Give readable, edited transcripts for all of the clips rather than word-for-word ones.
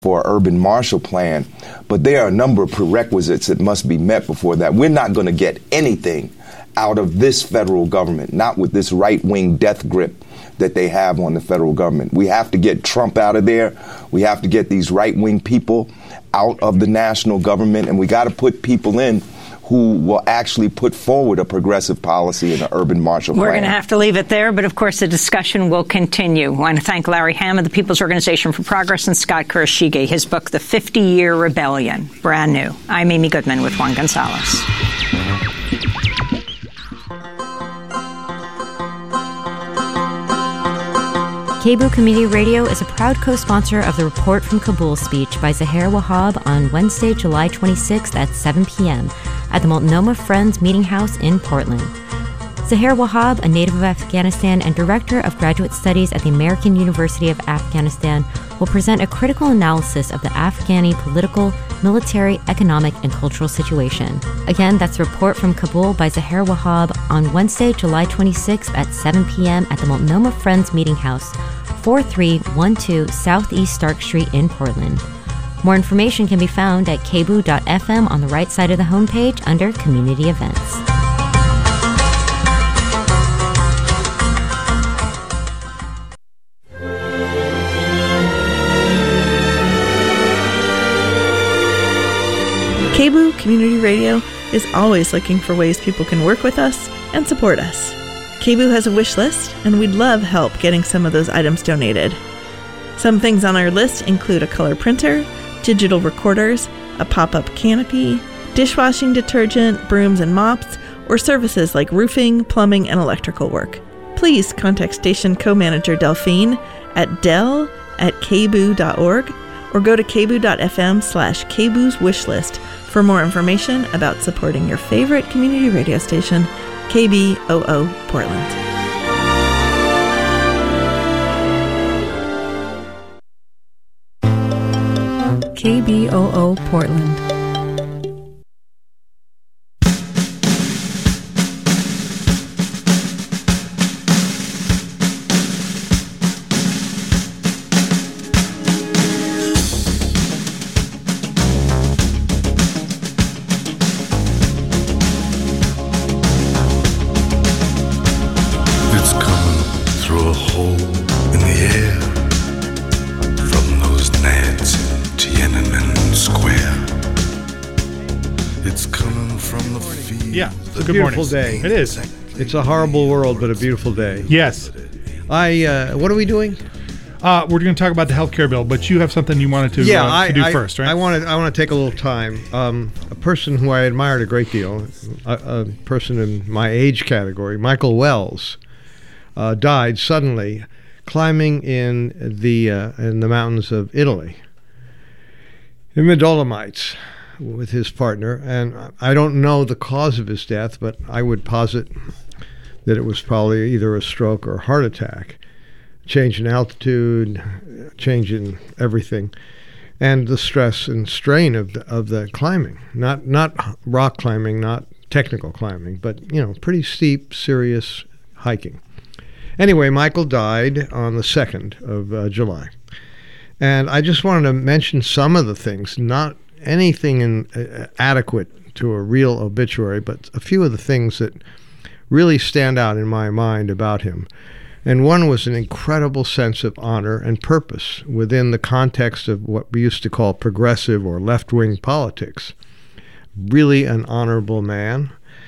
for an urban Marshall Plan, but there are a number of prerequisites that must be met before that. We're not going to get anything out of this federal government, not with this right-wing death grip that they have on the federal government. We have to get Trump out of there. We have to get these right-wing people out of the national government, and we got to put people in who will actually put forward a progressive policy in an urban Marshall Plan. We're going to have to leave it there, but of course the discussion will continue. I want to thank Larry Hamm of the People's Organization for Progress and Scott Kurashige. His book, The 50-Year Rebellion, brand new. I'm Amy Goodman with Juan Gonzalez. KBOO Community Radio is a proud co-sponsor of the Report from Kabul speech by Zaher Wahab on Wednesday, July 26th at 7 p.m. at the Multnomah Friends Meeting House in Portland. Zaher Wahab, a native of Afghanistan and director of graduate studies at the American University of Afghanistan, will present a critical analysis of the Afghani political, military, economic, and cultural situation. Again, that's Report from Kabul by Zaher Wahab on Wednesday, July 26th at 7 p.m. at the Multnomah Friends Meeting House, 4312 Southeast Stark Street in Portland. More information can be found at kboo.fm on the right side of the homepage under Community Events. KBOO Community Radio is always looking for ways people can work with us and support us. KBOO has a wish list, and we'd love help getting some of those items donated. Some things on our list include a color printer, digital recorders, a pop-up canopy, dishwashing detergent, brooms and mops, or services like roofing, plumbing, and electrical work. Please contact station co-manager Delphine at del@kboo.org or go to kboo.fm/KBOO's wishlist for more information about supporting your favorite community radio station, KBOO Portland. KBOO Portland. Beautiful day. It is. It's a horrible world, but a beautiful day. Yes. What are we doing? We're going to talk about the health care bill, but you have something you wanted to do first, right? I want to take a little time. A person who I admired a great deal, a person in my age category, Michael Wells, died suddenly climbing in the mountains of Italy, in the Dolomites, with his partner, and I don't know the cause of his death, but I would posit that it was probably either a stroke or a heart attack. Change in altitude, change in everything, and the stress and strain of the climbing. Not rock climbing, not technical climbing, but pretty steep, serious hiking. Anyway, Michael died on the 2nd of July, and I just wanted to mention some of the things, not anything adequate to a real obituary, but a few of the things that really stand out in my mind about him. And one was an incredible sense of honor and purpose within the context of what we used to call progressive or left-wing politics. Really an honorable man.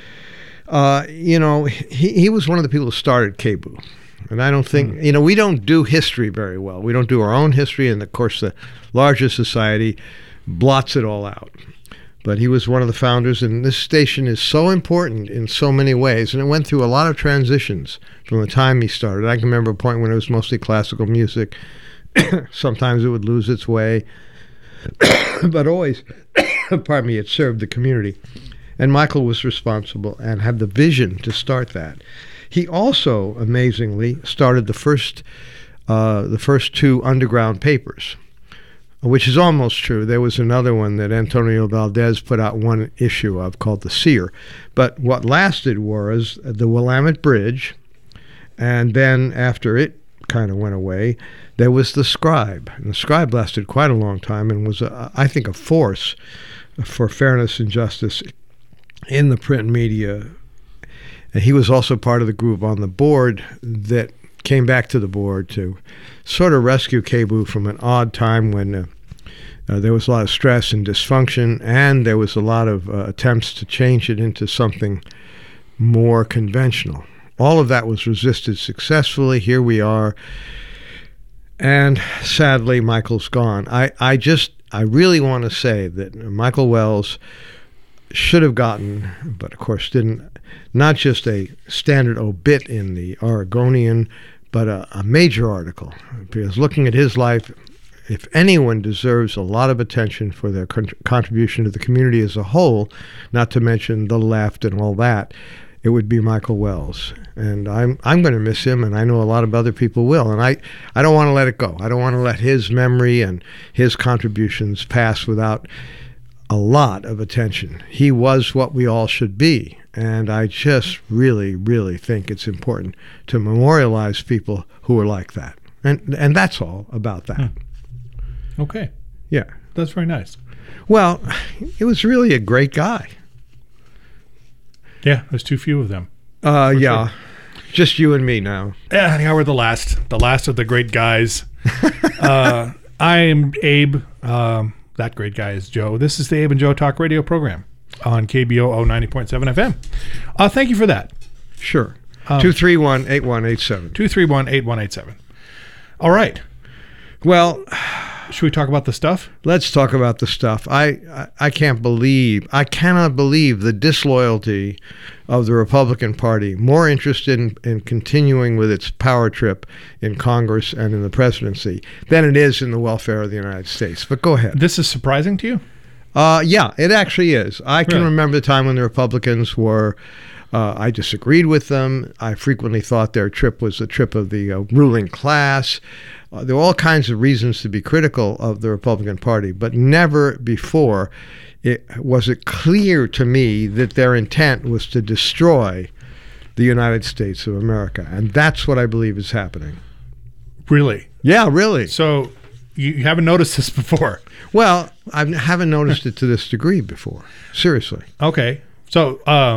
He was one of the people who started KBOO. And I don't think, we don't do history very well. We don't do our own history, and of course the larger society blots it all out. But he was one of the founders, and this station is so important in so many ways, and it went through a lot of transitions from the time he started. I can remember a point when it was mostly classical music. Sometimes it would lose its way, but always, it served the community. And Michael was responsible and had the vision to start that. He also, amazingly, started the first two underground papers, which is almost true. There was another one that Antonio Valdez put out one issue of called The Seer. But what lasted was the Willamette Bridge, and then after it kind of went away, there was the Scribe. And the Scribe lasted quite a long time and was, I think, a force for fairness and justice in the print media. And he was also part of the group on the board that came back to the board to sort of rescue KBOO from an odd time when there was a lot of stress and dysfunction, and there was a lot of attempts to change it into something more conventional. All of that was resisted successfully. Here we are. And sadly, Michael's gone. I really want to say that Michael Wells should have gotten, but of course didn't, not just a standard obit in the Oregonian, but a major article. Because looking at his life, if anyone deserves a lot of attention for their contribution to the community as a whole, not to mention the left and all that, it would be Michael Wells. And I'm going to miss him, and I know a lot of other people will. And I don't want to let it go. I don't want to let his memory and his contributions pass without a lot of attention. He was what we all should be. And I just really, really think it's important to memorialize people who are like that. And that's all about that. Okay. Yeah. That's very nice. Well, he was really a great guy. Yeah, there's too few of them. Yeah. Sure. Just you and me now. Yeah, we're the last of the great guys. I am Abe. That great guy is Joe. This is the Abe and Joe Talk Radio program on KBOO 90.7 FM. Thank you for that. Sure. 231-8187. 231-8187. All right. Well, should we talk about the stuff? Let's talk about the stuff. I cannot believe the disloyalty of the Republican Party, more interested in continuing with its power trip in Congress and in the presidency than it is in the welfare of the United States. But go ahead. This is surprising to you? Yeah, it actually is. I can remember the time when the Republicans were, I disagreed with them. I frequently thought their trip was the trip of the ruling class. There were all kinds of reasons to be critical of the Republican Party, but never before was it clear to me that their intent was to destroy the United States of America. And that's what I believe is happening. Really? Yeah, really. So you haven't noticed this before? Well, I haven't noticed it to this degree before. Seriously. Okay. So,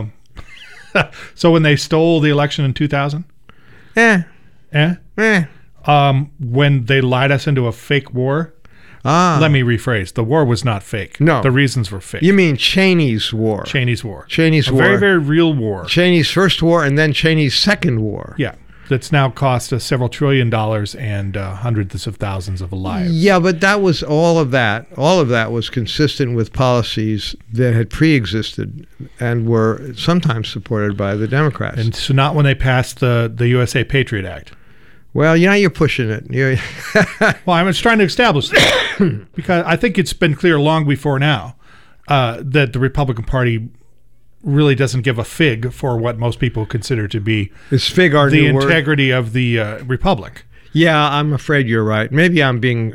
so when they stole the election in 2000? When they lied us into a fake war? Let me rephrase. The war was not fake. No. The reasons were fake. You mean Cheney's war. Cheney's war. Cheney's war. A very, very real war. Cheney's first war and then Cheney's second war. Yeah. That's now cost us several $1 trillion and hundreds of thousands of lives. Yeah, but that was all of that. All of that was consistent with policies that had pre-existed and were sometimes supported by the Democrats. And so not when they passed the USA Patriot Act. Well, you're pushing it. Well, I'm just trying to establish that because I think it's been clear long before now that the Republican Party really doesn't give a fig for what most people consider to be the integrity of the republic. Yeah, I'm afraid you're right. Maybe I'm being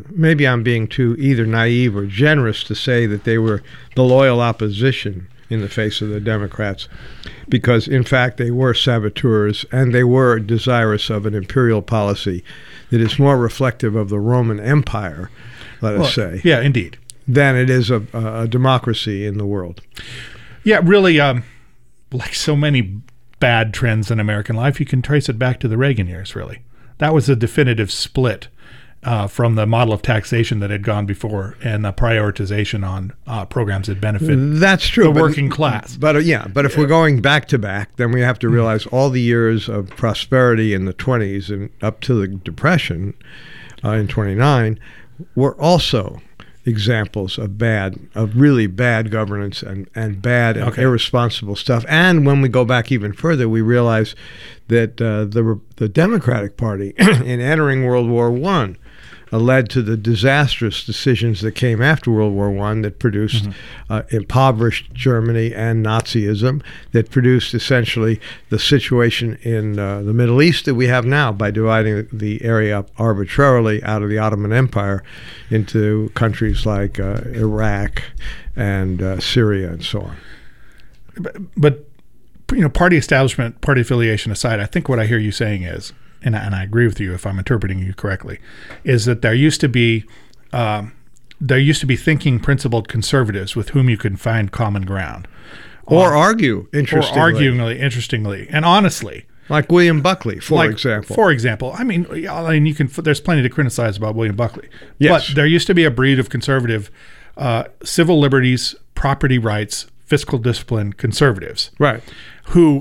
too either naive or generous to say that they were the loyal opposition in the face of the Democrats, because in fact they were saboteurs and they were desirous of an imperial policy that is more reflective of the Roman Empire, let us say. Yeah, indeed. Than it is a democracy in the world. Yeah, really, like so many bad trends in American life, you can trace it back to the Reagan years, really. That was a definitive split from the model of taxation that had gone before and the prioritization on programs that benefit That's true, the working class. But if we're going back to back, then we have to realize all the years of prosperity in the 20s and up to the Depression in 29 were also examples of really bad governance and bad and irresponsible stuff. And when we go back even further, we realize that the Democratic Party in entering World War I led to the disastrous decisions that came after World War I that produced impoverished Germany and Nazism, that produced essentially the situation in the Middle East that we have now by dividing the area up arbitrarily out of the Ottoman Empire into countries like Iraq and Syria and so on. But party establishment, party affiliation aside, I think what I hear you saying is, and I agree with you if I'm interpreting you correctly, is that there used to be thinking principled conservatives with whom you could find common ground. Or argue, interestingly. And honestly. Like William Buckley, for example. For example. I mean, there's plenty to criticize about William Buckley. Yes. But there used to be a breed of conservative civil liberties, property rights, fiscal discipline conservatives. Right. Who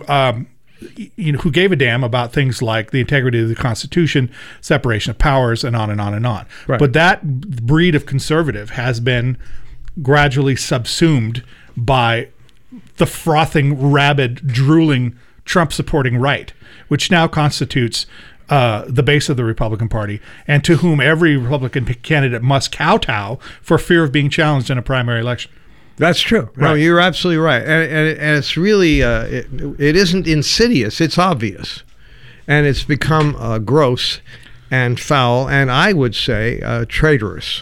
gave a damn about things like the integrity of the Constitution, separation of powers, and on and on and on. Right. But that breed of conservative has been gradually subsumed by the frothing, rabid, drooling, Trump-supporting right, which now constitutes the base of the Republican Party, and to whom every Republican candidate must kowtow for fear of being challenged in a primary election. That's true. Right. No, you're absolutely right. And it's really, it isn't insidious. It's obvious. And it's become gross and foul, and I would say traitorous.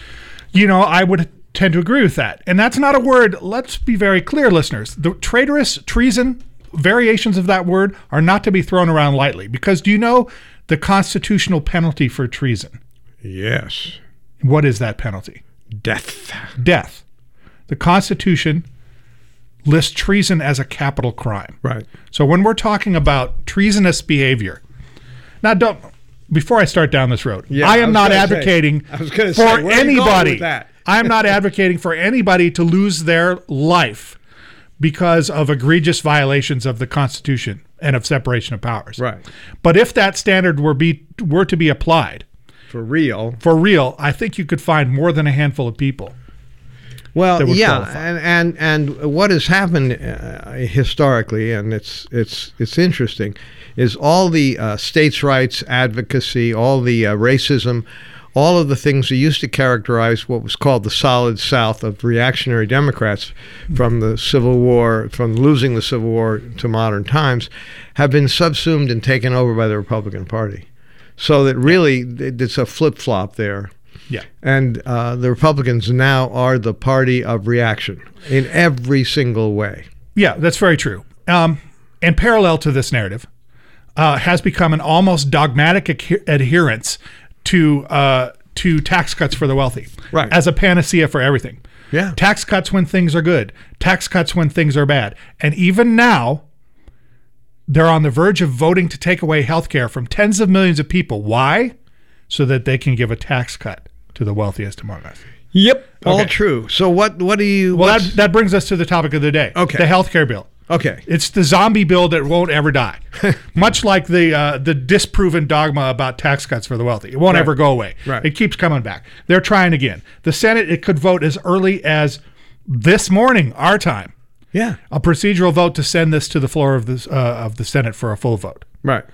I would tend to agree with that. And that's not a word, let's be very clear, listeners. The traitorous, treason, variations of that word are not to be thrown around lightly. Because do you know the constitutional penalty for treason? Yes. What is that penalty? Death. Death. The Constitution lists treason as a capital crime. Right. So when we're talking about treasonous behavior, now before I start down this road, I am not advocating for anybody. I am not advocating for anybody to lose their life because of egregious violations of the Constitution and of separation of powers. Right. But if that standard were to be applied for real, I think you could find more than a handful of people. Well, yeah, and what has happened historically, and it's interesting, is all the states' rights advocacy, all the racism, all of the things that used to characterize what was called the solid South of reactionary Democrats from the Civil War, from losing the Civil War to modern times, have been subsumed and taken over by the Republican Party. So that really, it's a flip-flop there. Yeah. And the Republicans now are the party of reaction in every single way. Yeah, that's very true. And parallel to this narrative has become an almost dogmatic adherence to tax cuts for the wealthy, right, as a panacea for everything. Yeah. Tax cuts when things are good, tax cuts when things are bad. And even now, they're on the verge of voting to take away health care from tens of millions of people. Why? So that they can give a tax cut to the wealthiest among us. Yep, all true. So what do you... Well, that brings us to the topic of the day. Okay. The health care bill. Okay. It's the zombie bill that won't ever die. Much like the disproven dogma about tax cuts for the wealthy. It won't ever go away. Right. It keeps coming back. They're trying again. The Senate, it could vote as early as this morning, our time. Yeah. A procedural vote to send this to the floor of the Senate for a full vote. Right.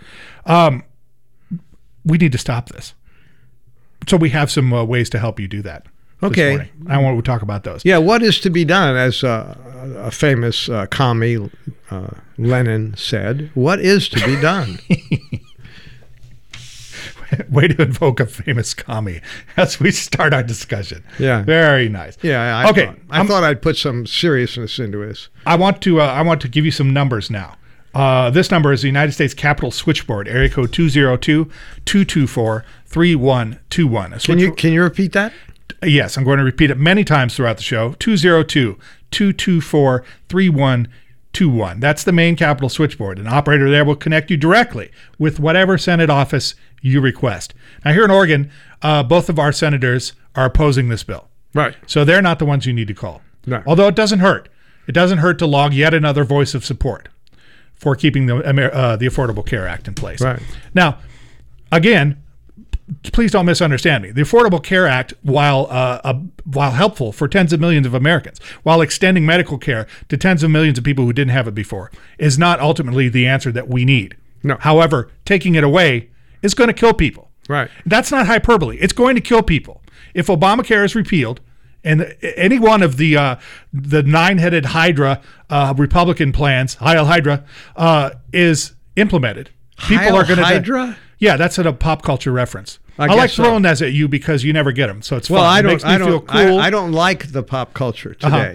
We need to stop this. So we have some ways to help you do that. Okay. I want to talk about those. Yeah, what is to be done, as a famous commie Lenin said, what is to be done? Way to invoke a famous commie as we start our discussion. Yeah. Very nice. Yeah. I thought I'd put some seriousness into this. I want to give you some numbers now. This number is the United States Capitol Switchboard, area code 202-224-3121. Can you repeat that? Yes, I'm going to repeat it many times throughout the show. 202-224-3121. That's the main Capitol Switchboard. An operator there will connect you directly with whatever Senate office you request. Now, here in Oregon, both of our senators are opposing this bill. Right. So they're not the ones you need to call. No. Although it doesn't hurt. It doesn't hurt to log yet another voice of support for keeping the Affordable Care Act in place. Right. Now, again, please don't misunderstand me. The Affordable Care Act, while helpful for tens of millions of Americans, while extending medical care to tens of millions of people who didn't have it before, is not ultimately the answer that we need. No. However, taking it away is going to kill people. Right. That's not hyperbole. It's going to kill people. If Obamacare is repealed, and any one of the nine-headed Hydra Republican plans, Heil Hydra, is implemented, people are going to... Hydra? Yeah, that's a pop culture reference. I like throwing that at you because you never get them, so it's fun. Well, It makes me feel cool. I don't like the pop culture today.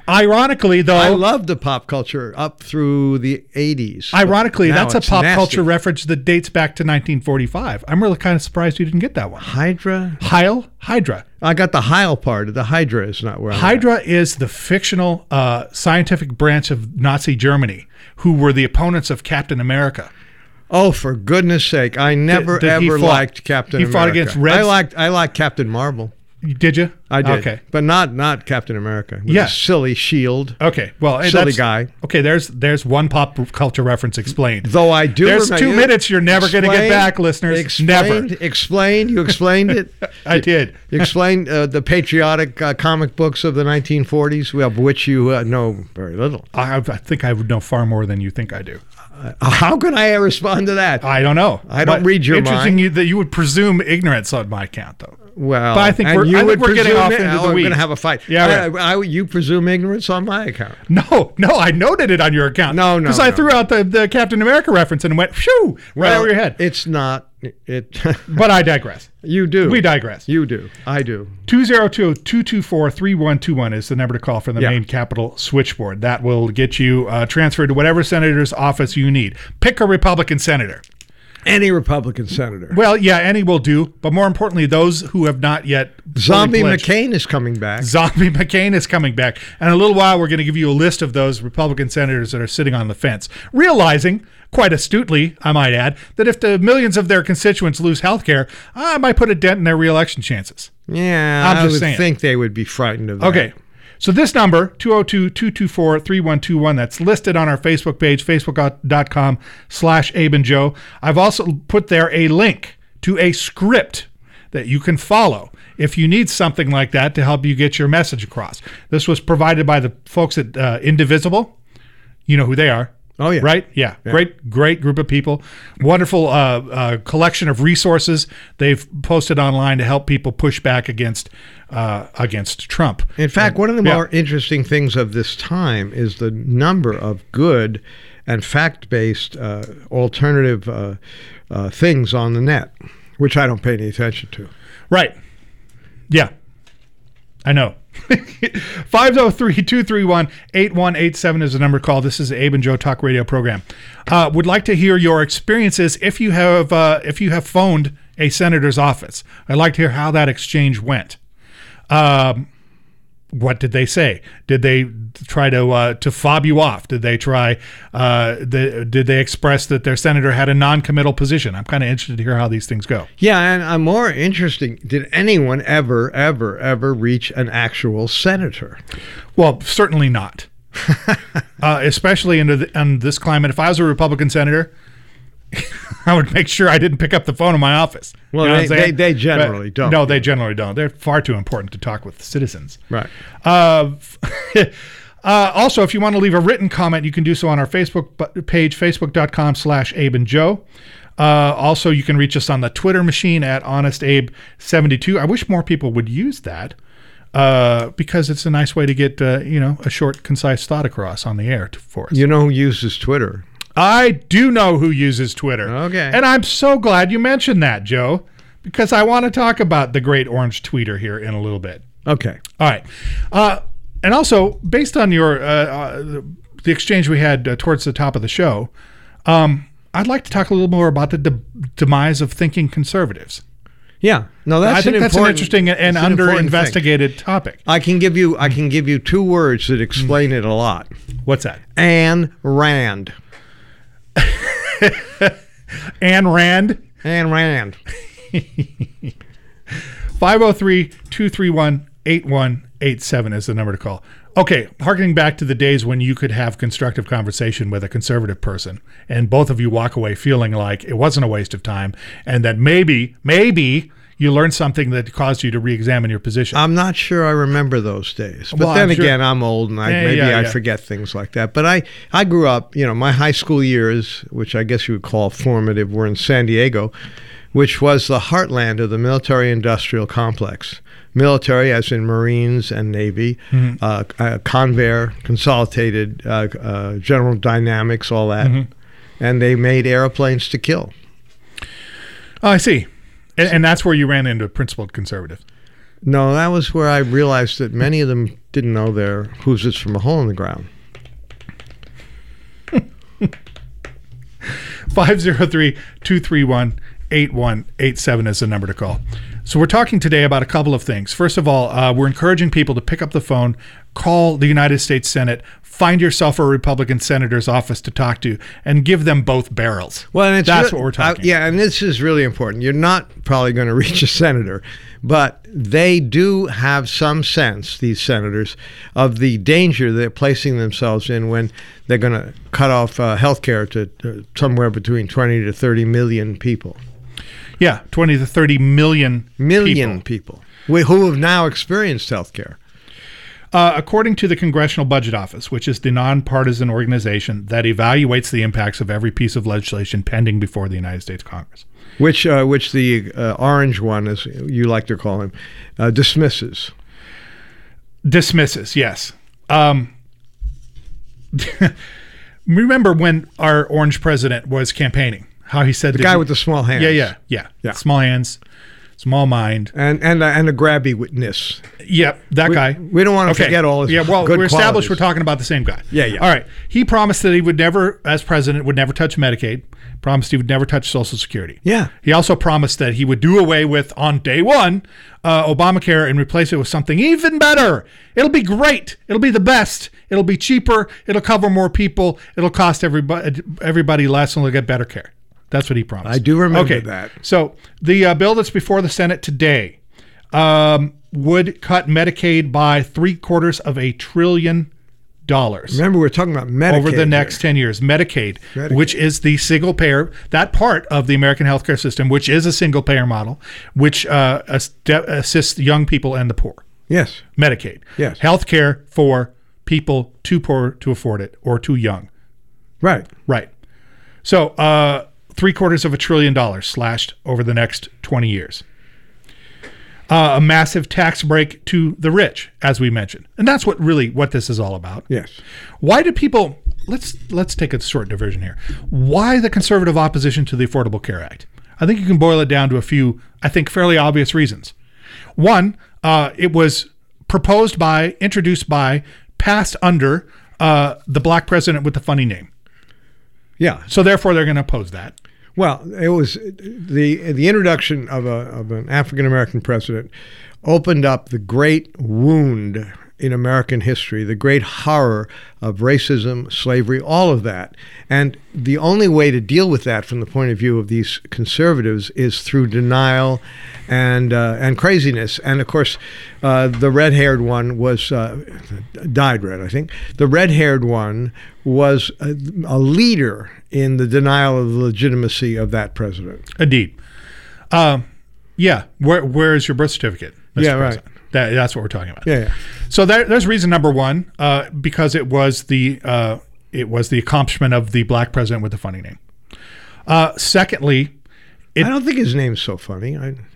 Ironically, though, I loved the pop culture up through the 80s. Ironically, Now that's a it's pop nasty. culture reference that dates back to 1945. I'm really kind of surprised you didn't get that one. Hydra? Hydra. I got the Heil part. The Hydra is not where I'm Hydra is the fictional scientific branch of Nazi Germany who were the opponents of Captain America. Oh, for goodness sake. I never, Did he ever fought- liked Captain he America. fought against Reds? I liked Captain Marvel. Did you? I did. Okay. But not Captain America. With Yeah. a silly shield. Okay. Well, Silly guy. Okay, there's one pop culture reference explained. Though I do There's remember- 2 minutes you're never going to get back, listeners. Never. Explained. You explained it. I did. You explained the patriotic comic books of the 1940s, of which you know very little. I think I would know far more than you think I do. How can I respond to that? I don't know. I don't read your interesting mind. That you would presume ignorance on my account, though. Well, But I think and we're- you I think would we're getting presume off it- into the we're weeds. going to have a fight. Yeah, you presume ignorance on my account. No, I noted it on your account. No, because I threw out the Captain America reference and went, phew, right over your head. It's not. It. But I digress. You do. We digress. You do. I do. 202-224-3121 is the number to call for the main Capitol switchboard. That will get you transferred to whatever senator's office you need. Pick a Republican senator. Any Republican senator. Well, yeah, any will do. But more importantly, those who have not yet Zombie fully pledged. McCain is coming back. Zombie McCain is coming back. And in a little while, we're going to give you a list of those Republican senators that are sitting on the fence, realizing, quite astutely, I might add, that if the millions of their constituents lose health care, I might put a dent in their reelection chances. Yeah, I'm I just would saying. think they would be frightened of that. Okay. So this number, 202-224-3121, that's listed on our Facebook page, facebook.com/Abe and Joe. I've also put there a link to a script that you can follow if you need something like that to help you get your message across. This was provided by the folks at Indivisible. You know who they are. Oh, yeah. Right? Yeah. Great group of people. Wonderful collection of resources they've posted online to help people push back against Trump. In fact, one of the more interesting things of this time is the number of good and fact-based alternative things on the net, which I don't pay any attention to. Right. Yeah. I know. 503-231-8187 is the number to call. This is the Abe and Joe Talk Radio program. Would like to hear your experiences if you have phoned a senator's office. I'd like to hear how that exchange went. What did they say? Did they try to fob you off? Did they try? Did they express that their senator had a non-committal position? I'm kind of interested to hear how these things go. Yeah, and I'm more interesting. Did anyone ever reach an actual senator? Well, certainly not. Especially in this climate. If I was a Republican senator, I would make sure I didn't pick up the phone in my office. Well, you know what I'm saying? they generally don't. No, they generally don't. They're far too important to talk with citizens. Right. Also, if you want to leave a written comment, you can do so on our Facebook page, facebook.com/Abe and Joe. Also, you can reach us on the Twitter machine at HonestAbe72. I wish more people would use that because it's a nice way to get a short, concise thought across on the air for us. You know who uses Twitter? I do know who uses Twitter. Okay. And I'm so glad you mentioned that, Joe, because I want to talk about the great orange tweeter here in a little bit. Okay. All right. And also, based on your the exchange we had towards the top of the show, I'd like to talk a little more about the demise of thinking conservatives. Yeah. No, I think that's an interesting and under-investigated topic. I can give you two words that explain it a lot. What's that? Ayn Rand. Ayn Rand. Ayn Rand. 503-231-8187 is the number to call. Okay, harkening back to the days when you could have constructive conversation with a conservative person and both of you walk away feeling like it wasn't a waste of time and that maybe you learned something that caused you to re-examine your position. I'm not sure I remember those days. But Well, then I'm sure- again, I'm old and I forget things like that. But I grew up, my high school years, which I guess you would call formative, were in San Diego, which was the heartland of the military-industrial complex. Military, as in Marines and Navy, Convair, Consolidated, General Dynamics, all that. Mm-hmm. And they made airplanes to kill. Oh, I see. And that's where you ran into principled conservatives. No, that was where I realized that many of them didn't know their who's this from a hole in the ground. 503-231-8187 is the number to call. So we're talking today about a couple of things. First of all, we're encouraging people to pick up the phone, call the United States Senate, find yourself a Republican senator's office to talk to, and give them both barrels. Well, and that's what we're talking about. Yeah, and this is really important. You're not probably going to reach a senator, but they do have some sense, these senators, of the danger they're placing themselves in when they're going to cut off health care to somewhere between 20 to 30 million people. Yeah, 20 to 30 million people who have now experienced health care. According to the Congressional Budget Office, which is the nonpartisan organization that evaluates the impacts of every piece of legislation pending before the United States Congress. Which the orange one, as you like to call him, dismisses. Dismisses, yes. Remember when our orange president was campaigning, how he said... The guy with the small hands. Yeah. Small hands, small mind. And a grabbiness. Yep, that guy. We don't want to forget all his good we're established qualities. we're talking about the same guy. Yeah. All right. He promised that he would never, as president, would never touch Medicaid. Promised he would never touch Social Security. Yeah. He also promised that he would do away with, on day one, Obamacare and replace it with something even better. It'll be great. It'll be the best. It'll be cheaper. It'll cover more people. It'll cost everybody less, and they'll get better care. That's what he promised. I do remember that. So the bill that's before the Senate today would cut Medicaid by $750 billion. Remember, we're talking about Medicaid over the next 10 years. Medicaid, which is the single payer, that part of the American healthcare system, which is a single payer model, which assists young people and the poor. Yes. Medicaid. Yes. Healthcare for people too poor to afford it or too young. Right. So, $750 billion slashed over the next 20 years. A massive tax break to the rich, as we mentioned. And that's what this is all about. Yes. Why do people, let's take a short diversion here. Why the conservative opposition to the Affordable Care Act? I think you can boil it down to a few, I think, fairly obvious reasons. One, it was introduced by, passed under the black president with the funny name. Yeah. So therefore they're going to oppose that. Well, it was the introduction of an African American president opened up the great wound in American history, the great horror of racism, slavery, all of that. And the only way to deal with that from the point of view of these conservatives is through denial and craziness. And of course, the red-haired one was dyed red, I think. The red-haired one was a leader in the denial of the legitimacy of that president. Indeed. Yeah. Where is your birth certificate, Mr. President? Right. That's what we're talking about. Yeah. So there's reason number one, because it was the accomplishment of the black president with the funny name. Secondly, I don't think his name's so funny.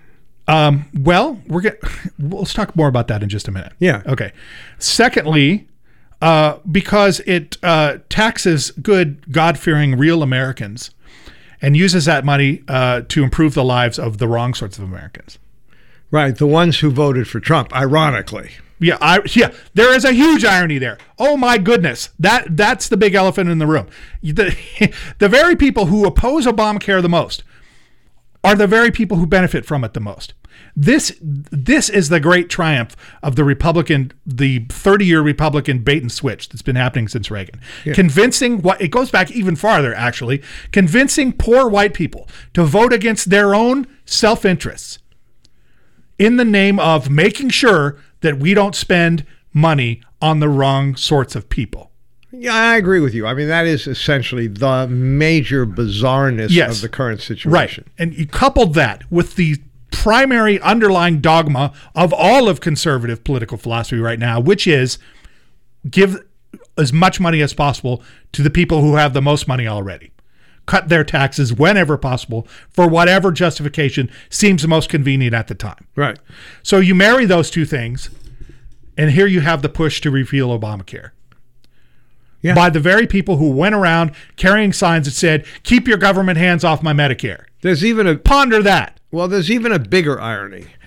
Well, let's talk more about that in just a minute. Yeah. Okay. Secondly, because it taxes good, God-fearing, real Americans and uses that money to improve the lives of the wrong sorts of Americans. Right, the ones who voted for Trump, ironically. Yeah, there is a huge irony there. Oh my goodness, that's the big elephant in the room. The very people who oppose Obamacare the most are the very people who benefit from it the most. This is the great triumph of the 30-year Republican bait and switch that's been happening since Reagan. Yeah. It goes back even farther, actually, convincing poor white people to vote against their own self-interests in the name of making sure that we don't spend money on the wrong sorts of people. Yeah, I agree with you. I mean, that is essentially the major bizarreness of the current situation. Right. And you coupled that with the primary underlying dogma of all of conservative political philosophy right now, which is give as much money as possible to the people who have the most money already. Cut their taxes whenever possible for whatever justification seems most convenient at the time. Right. So you marry those two things, and here you have the push to repeal Obamacare. Yeah. By the very people who went around carrying signs that said, keep your government hands off my Medicare. There's even ponder that. Well, there's even a bigger irony.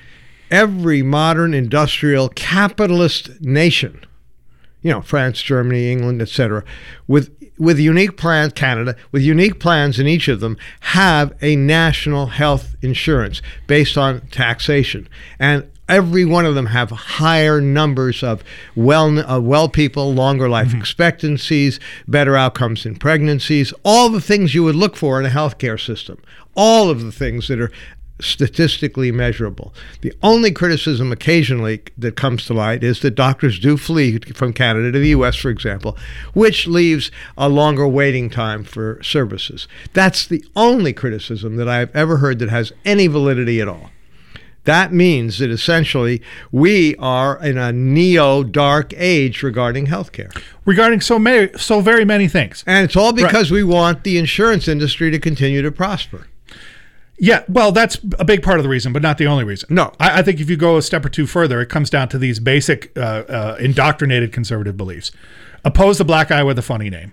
every modern industrial capitalist nation, France, Germany, England, etc., with unique plans, Canada, with unique plans in each of them, have a national health insurance based on taxation. And every one of them have higher numbers of well people, longer life expectancies, better outcomes in pregnancies, all the things you would look for in a healthcare system, all of the things that are statistically measurable. The only criticism occasionally that comes to light is that doctors do flee from Canada to the U.S., for example, which leaves a longer waiting time for services. That's the only criticism that I've ever heard that has any validity at all. That means that essentially we are in a neo-dark age regarding healthcare. Regarding so very many things. And it's all because we want the insurance industry to continue to prosper. Yeah, well, that's a big part of the reason, but not the only reason. No. I think if you go a step or two further, it comes down to these basic indoctrinated conservative beliefs. Oppose the black guy with a funny name.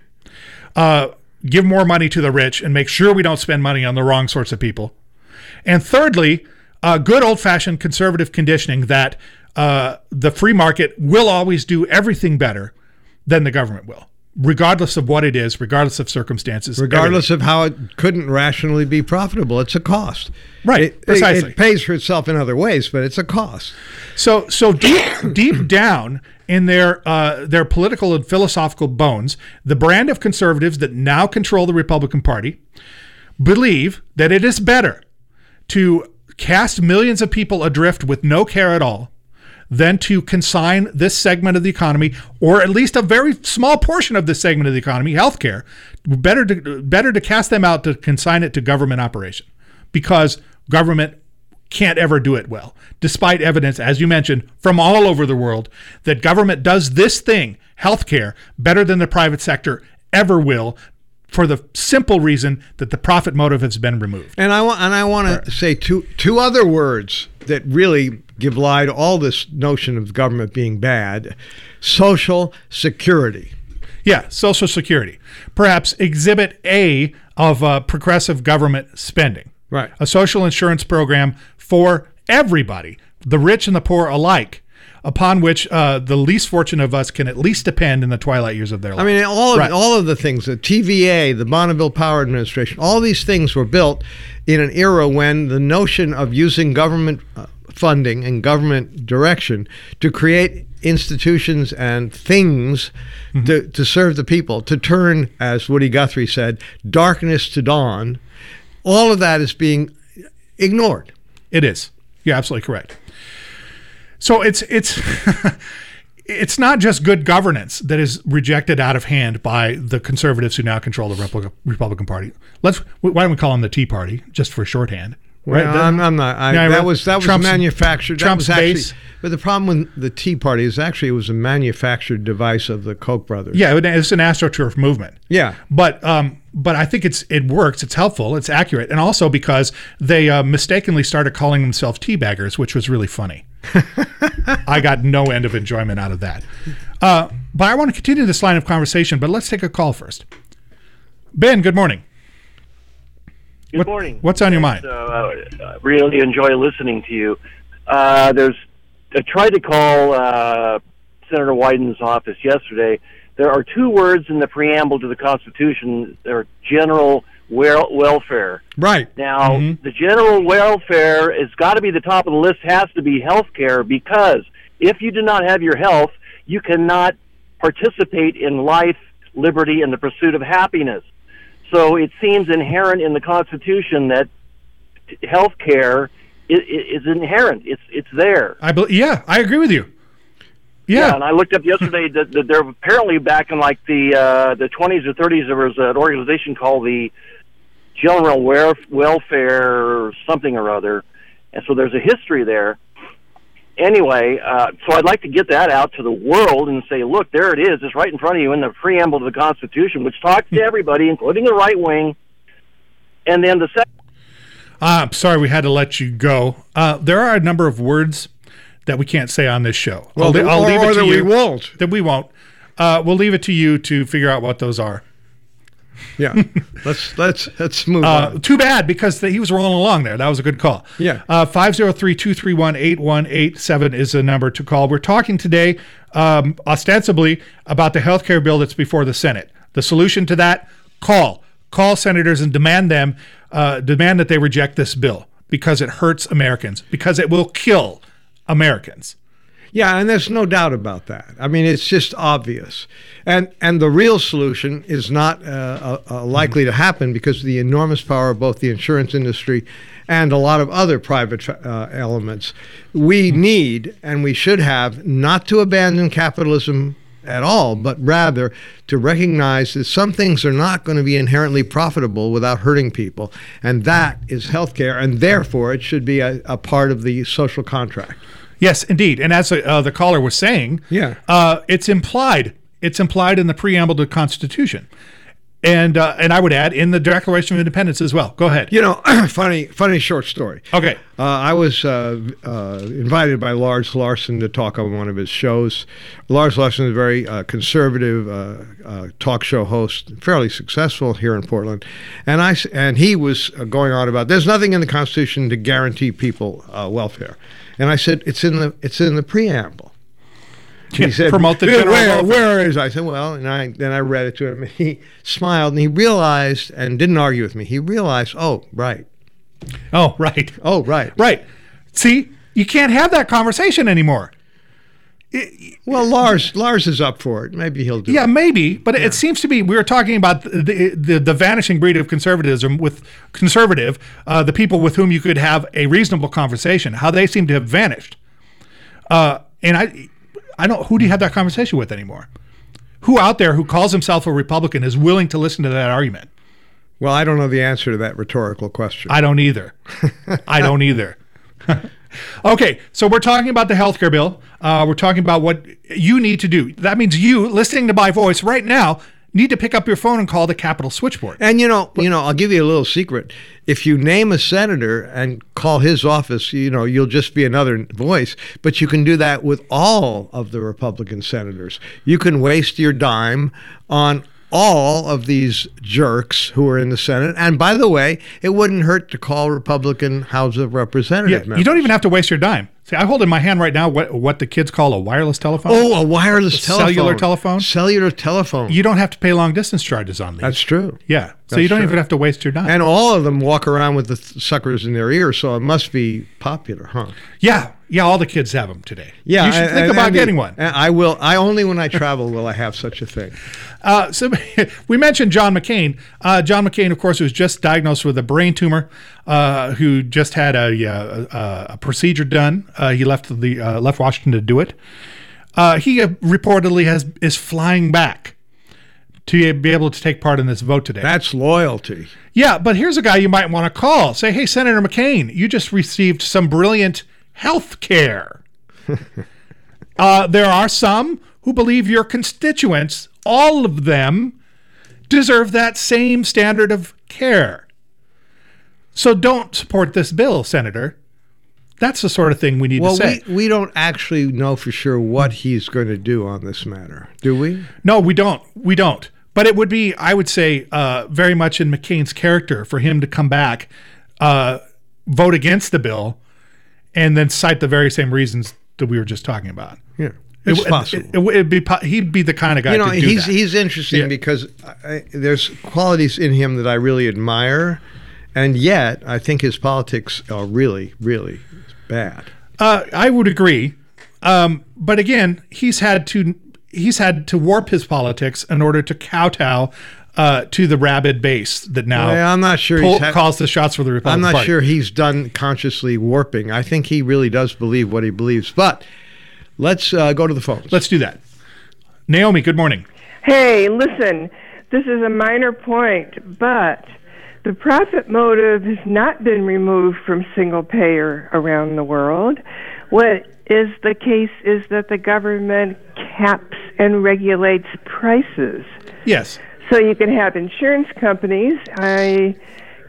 Give more money to the rich and make sure we don't spend money on the wrong sorts of people. And thirdly, good old-fashioned conservative conditioning that the free market will always do everything better than the government will, regardless of what it is, regardless of circumstances. Regardless of how it couldn't rationally be profitable. It's a cost. Right, precisely. It pays for itself in other ways, but it's a cost. So deep down in their political and philosophical bones, the brand of conservatives that now control the Republican Party believe that it is better to cast millions of people adrift with no care at all than to consign this segment of the economy, or at least a very small portion of this segment of the economy, healthcare, better to cast them out, to consign it to government operation, because government can't ever do it well, despite evidence, as you mentioned, from all over the world that government does this thing, healthcare, better than the private sector ever will, for the simple reason that the profit motive has been removed. And I want to say two other words that really give lie to all this notion of government being bad. Social Security. Yeah, Social Security. Perhaps Exhibit A of progressive government spending. Right. A social insurance program for everybody, the rich and the poor alike, upon which the least fortunate of us can at least depend in the twilight years of their life. I mean, all of the things, the TVA, the Bonneville Power Administration, all these things were built in an era when the notion of using government funding and government direction to create institutions and things to serve the people, to turn, as Woody Guthrie said, darkness to dawn. All of that is being ignored. It is. You're absolutely correct. So it's it's not just good governance that is rejected out of hand by the conservatives who now control the Republican Party. Why don't we call them the Tea Party, just for shorthand? Right? Well, I'm not. That was manufactured. Trump's base. But the problem with the Tea Party is actually it was a manufactured device of the Koch brothers. Yeah, it's an AstroTurf movement. Yeah, but I think it works. It's helpful. It's accurate, and also because they mistakenly started calling themselves teabaggers, which was really funny. I got no end of enjoyment out of that. But I want to continue this line of conversation. But let's take a call first. Ben, good morning. Good morning. What's on your mind? Really enjoy listening to you. I tried to call Senator Wyden's office yesterday. There are two words in the preamble to the Constitution. They're general welfare. Right. Now, the general welfare has got to be the top of the list, has to be health care, because if you do not have your health, you cannot participate in life, liberty, and the pursuit of happiness. So it seems inherent in the Constitution that health care is inherent. It's there. I agree with you. Yeah, and I looked up yesterday that there apparently back in like the 20s or 30s there was an organization called the General Welfare something or other, and so there's a history there. Anyway, so I'd like to get that out to the world and say, look, there it is. It's right in front of you in the preamble to the Constitution, which talks to everybody, including the right wing. And then the second... I'm sorry we had to let you go. There are a number of words that we can't say on this show. Well, I'll leave it to you. We won't. That we won't. We'll leave it to you to figure out what those are. Yeah. let's move on. Too bad, because he was rolling along there. That was a good call. Yeah. 503-231-8187 is the number to call. We're talking today ostensibly about the health care bill that's before the Senate. The solution to that, call senators and demand that they reject this bill, because it hurts Americans, because it will kill Americans. Yeah, and there's no doubt about that. I mean, it's just obvious. And the real solution is not likely to happen because of the enormous power of both the insurance industry and a lot of other private elements. We need, and we should have, not to abandon capitalism at all, but rather to recognize that some things are not going to be inherently profitable without hurting people, and that is healthcare, and therefore it should be a part of the social contract. Yes, indeed. And as the caller was saying, it's implied. It's implied in the preamble to the Constitution. And I would add in the Declaration of Independence as well. Go ahead. You know, funny short story. Okay. I was invited by Lars Larson to talk on one of his shows. Lars Larson is a very conservative talk show host, fairly successful here in Portland. And he was going on about there's nothing in the Constitution to guarantee people welfare. And I said it's in the preamble. He said, promote the general where is it? I said, well, and then I read it to him, and he smiled, and he realized, and didn't argue with me, he realized, oh, right. Oh, right. Oh, right. Right. See, you can't have that conversation anymore. Well, Lars is up for it. Maybe he'll do it. Yeah, maybe. But it seems to be, we were talking about the vanishing breed of conservatism with the people with whom you could have a reasonable conversation, how they seem to have vanished. And I don't, who do you have that conversation with anymore? Who out there who calls himself a Republican is willing to listen to that argument? Well, I don't know the answer to that rhetorical question. I don't either. Okay, so we're talking about the healthcare bill. We're talking about what you need to do. That means you, listening to my voice right now, need to pick up your phone and call the Capitol switchboard. And you know, I'll give you a little secret. If you name a senator and call his office, you'll just be another voice. But you can do that with all of the Republican senators. You can waste your dime on all of these jerks who are in the Senate. And by the way, it wouldn't hurt to call Republican House of Representatives members. You don't even have to waste your dime. See, I hold in my hand right now what the kids call a wireless telephone. Oh, a wireless telephone. Cellular telephone. Cellular telephone. You don't have to pay long distance charges on these. That's true. Yeah. So you don't even have to waste your dime. And all of them walk around with the suckers in their ears, so it must be popular, huh? Yeah. Yeah, all the kids have them today. Yeah. You should think about getting one. I will. Only when I travel will I have such a thing. So we mentioned John McCain. John McCain, of course, was just diagnosed with a brain tumor, who just had a procedure done. He left Washington to do it. He reportedly is flying back to be able to take part in this vote today. That's loyalty. Yeah, but here's a guy you might want to call. Say, hey, Senator McCain, you just received some brilliant health care. There are some who believe your constituents, all of them, deserve that same standard of care. So don't support this bill, Senator. That's the sort of thing we need to say. We don't actually know for sure what he's going to do on this matter, do we? No, we don't. We don't. But it would be, I would say, very much in McCain's character for him to come back, vote against the bill, and then cite the very same reasons that we were just talking about. Yeah, it's possible. He'd be the kind of guy to do that. He's interesting because there's qualities in him that I really admire, and yet I think his politics are really, really bad. I would agree. But again, he's had to warp his politics in order to kowtow to the rabid base that now I'm not sure calls the shots for the Republican Party. I'm not sure he's done consciously warping. I think he really does believe what he believes. But let's go to the phones. Let's do that. Naomi, good morning. Hey, listen, this is a minor point, but the profit motive has not been removed from single payer around the world. What is the case is that the government caps and regulates prices. Yes. So you can have insurance companies. I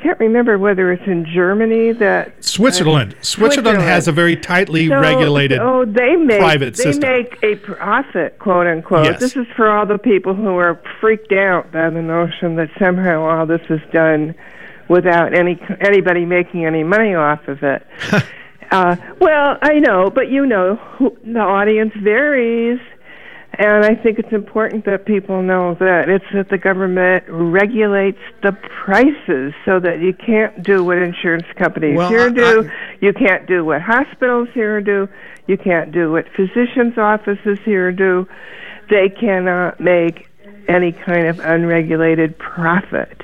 can't remember whether it's in Germany that Switzerland has a very tightly regulated private system. They make a profit, quote unquote. Yes. This is for all the people who are freaked out by the notion that somehow all this is done without anybody making any money off of it. Well, I know, but the audience varies. And I think it's important that people know that the government regulates the prices so that you can't do what insurance companies here do. You can't do what hospitals here do. You can't do what physicians' offices here do. They cannot make any kind of unregulated profit.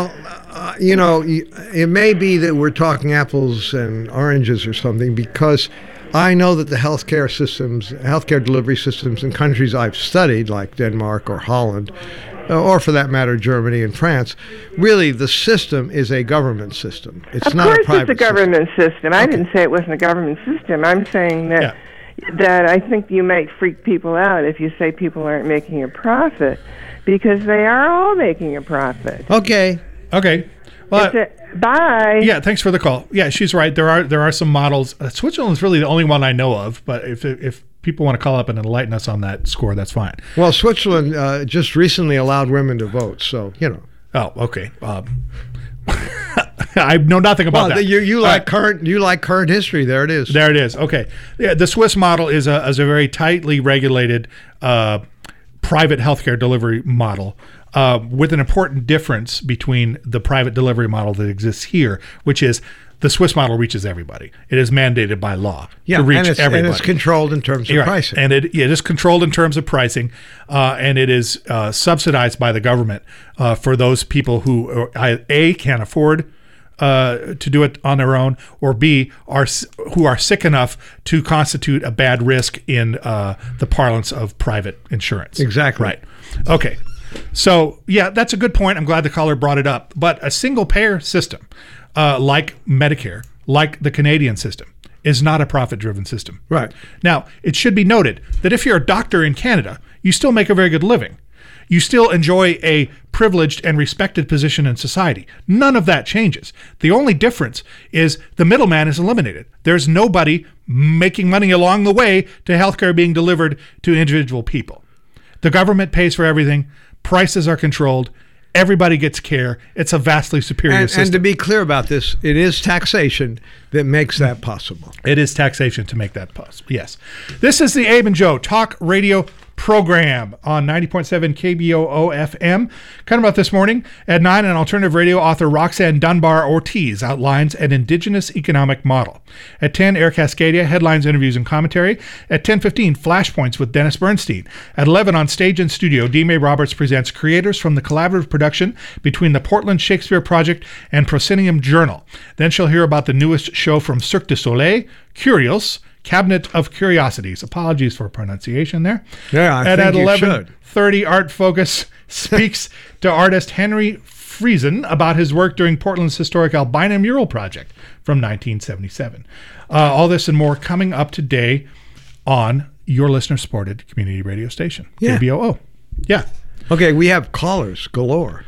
It may be that we're talking apples and oranges or something, because I know that the healthcare delivery systems in countries I've studied, like Denmark or Holland, or for that matter, Germany and France, really the system is a government system. It's not a private system. Of course it's a government system. I didn't say it wasn't a government system. I'm saying that I think you might freak people out if you say people aren't making a profit, because they are all making a profit. Okay. Well, bye. Yeah, thanks for the call. Yeah, she's right. There are some models. Switzerland's really the only one I know of, but if people want to call up and enlighten us on that score, that's fine. Well, Switzerland just recently allowed women to vote, so Oh, okay. I know nothing about that. You like current history. There it is. There it is. Okay. Yeah, the Swiss model is a very tightly regulated private healthcare delivery model. With an important difference between the private delivery model that exists here, which is the Swiss model reaches everybody. It is mandated by law to reach everybody. And it's controlled in terms of pricing. And it is controlled in terms of pricing, and it is subsidized by the government for those people who, A, can't afford to do it on their own, or B, who are sick enough to constitute a bad risk in the parlance of private insurance. Exactly. Right. Okay. So, yeah, that's a good point. I'm glad the caller brought it up. But a single-payer system, like Medicare, like the Canadian system, is not a profit-driven system. Right. Now, it should be noted that if you're a doctor in Canada, you still make a very good living. You still enjoy a privileged and respected position in society. None of that changes. The only difference is the middleman is eliminated. There's nobody making money along the way to healthcare being delivered to individual people. The government pays for everything. Prices are controlled. Everybody gets care. It's a vastly superior system. And to be clear about this, it is taxation that makes that possible. It is taxation to make that possible, yes. This is the Abe and Joe Talk Radio program on 90.7 KBOO FM. Coming up this morning at 9, an alternative radio author Roxanne Dunbar Ortiz outlines an indigenous economic model. At 10, Air Cascadia, headlines, interviews, and commentary. At 10:15, Flashpoints with Dennis Bernstein. At 11, on Stage and Studio, D. May Roberts presents creators from the collaborative production between the Portland Shakespeare Project and Proscenium Journal. Then she'll hear about the newest show from Cirque du Soleil, Curios, Cabinet of Curiosities. Apologies for pronunciation there. Yeah, I think at you should. 11:30, Art Focus speaks to artist Henry Friesen about his work during Portland's historic Albina mural project from 1977. All this and more coming up today on your listener-supported community radio station, KBOO. Yeah. Okay, we have callers galore.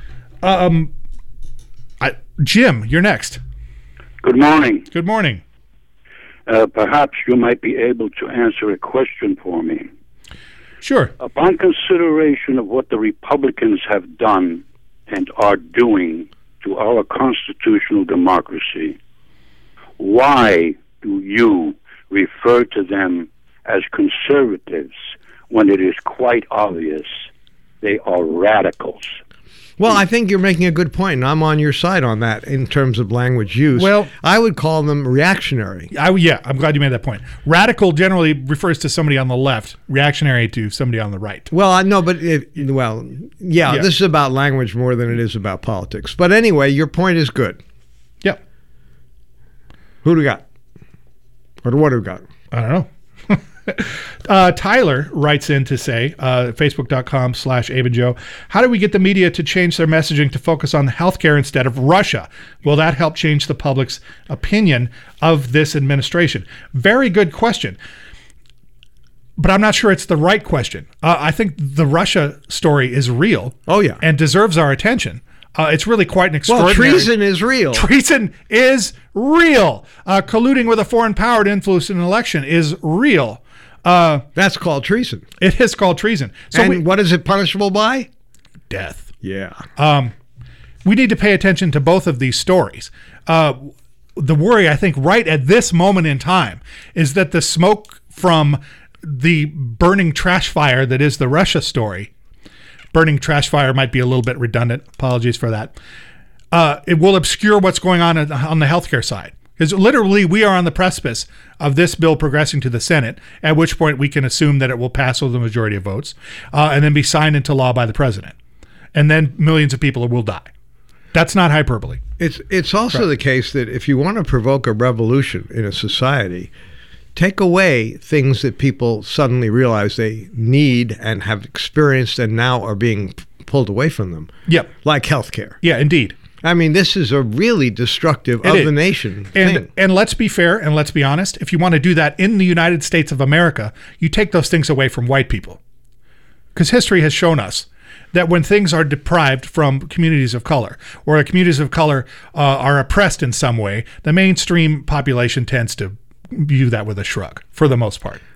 Jim, you're next. Good morning. Good morning. Perhaps you might be able to answer a question for me. Sure. Upon consideration of what the Republicans have done and are doing to our constitutional democracy, why do you refer to them as conservatives when it is quite obvious they are radicals? Well, I think you're making a good point, and I'm on your side on that in terms of language use. Well, I would call them reactionary. Yeah, I'm glad you made that point. Radical generally refers to somebody on the left, reactionary to somebody on the right. Well, no, but this is about language more than it is about politics. But anyway, your point is good. Yep. Who do we got? Or what do we got? I don't know. Tyler writes in to say, facebook.com/AbeandJoe, how do we get the media to change their messaging to focus on healthcare instead of Russia? Will that help change the public's opinion of this administration? Very good question. But I'm not sure it's the right question. I think the Russia story is real. Oh, yeah. And deserves our attention. It's really quite an extraordinary. Well, treason is real. Treason is real. Colluding with a foreign power to influence an election is real. That's called treason. It is called treason. So and what is it punishable by? Death. Yeah. We need to pay attention to both of these stories. The worry, I think, right at this moment in time is that the smoke from the burning trash fire that is the Russia story, burning trash fire might be a little bit redundant. Apologies for that. It will obscure what's going on the healthcare side. Because literally we are on the precipice of this bill progressing to the Senate, at which point we can assume that it will pass with a majority of votes and then be signed into law by the president. And then millions of people will die. That's not hyperbole. It's also the case that if you want to provoke a revolution in a society, take away things that people suddenly realize they need and have experienced and now are being pulled away from them. Yep. Like healthcare. Yeah, indeed. I mean, this is a really destructive of the nation thing. And let's be fair and let's be honest. If you want to do that in the United States of America, you take those things away from white people. Because history has shown us that when things are deprived from communities of color, or the communities of color are oppressed in some way, the mainstream population tends to view that with a shrug, for the most part.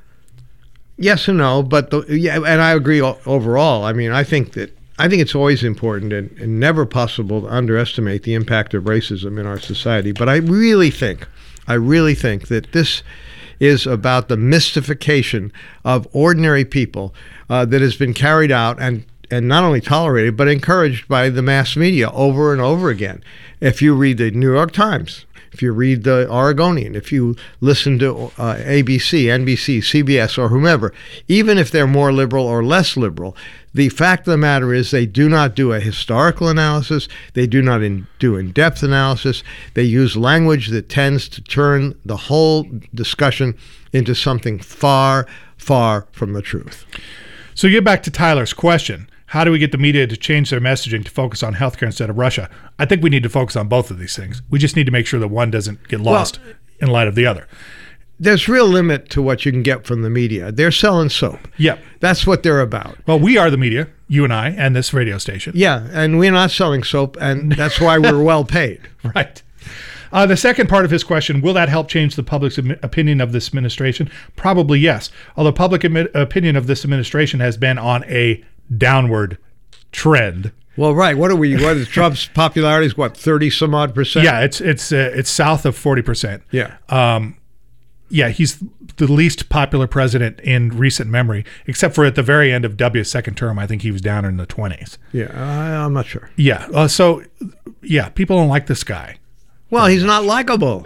Yes and no, but and I agree overall. I mean, I think it's always important and never possible to underestimate the impact of racism in our society. But I really think that this is about the mystification of ordinary people that has been carried out and not only tolerated, but encouraged by the mass media over and over again. If you read the New York Times, if you read the Oregonian, if you listen to ABC, NBC, CBS, or whomever, even if they're more liberal or less liberal, the fact of the matter is they do not do a historical analysis. They do not do in-depth analysis. They use language that tends to turn the whole discussion into something far, far from the truth. So get back to Tyler's question. How do we get the media to change their messaging to focus on healthcare instead of Russia? I think we need to focus on both of these things. We just need to make sure that one doesn't get lost in light of the other. There's real limit to what you can get from the media. They're selling soap. Yeah. That's what they're about. Well, we are the media, you and I, and this radio station. Yeah, and we're not selling soap, and that's why we're well paid. Right. The second part of his question, will that help change the public's opinion of this administration? Probably yes. Although public opinion of this administration has been on a downward trend. Well, right. What is Trump's popularity is 30 some odd percent? Yeah, it's south of 40%. Yeah. Yeah, he's the least popular president in recent memory, except for at the very end of W's second term. I think he was down in the 20s. Yeah, I'm not sure. Yeah. So, people don't like this guy. Well, he's not likable.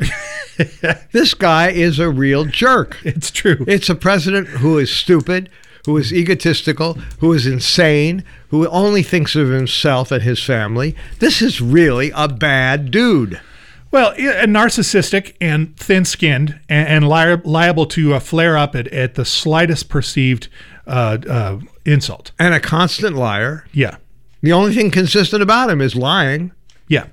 This guy is a real jerk. It's true. It's a president who is stupid, who is egotistical, who is insane, who only thinks of himself and his family. This is really a bad dude. Well, narcissistic and thin-skinned and liable to flare up at the slightest perceived insult. And a constant liar. Yeah. The only thing consistent about him is lying. Yeah.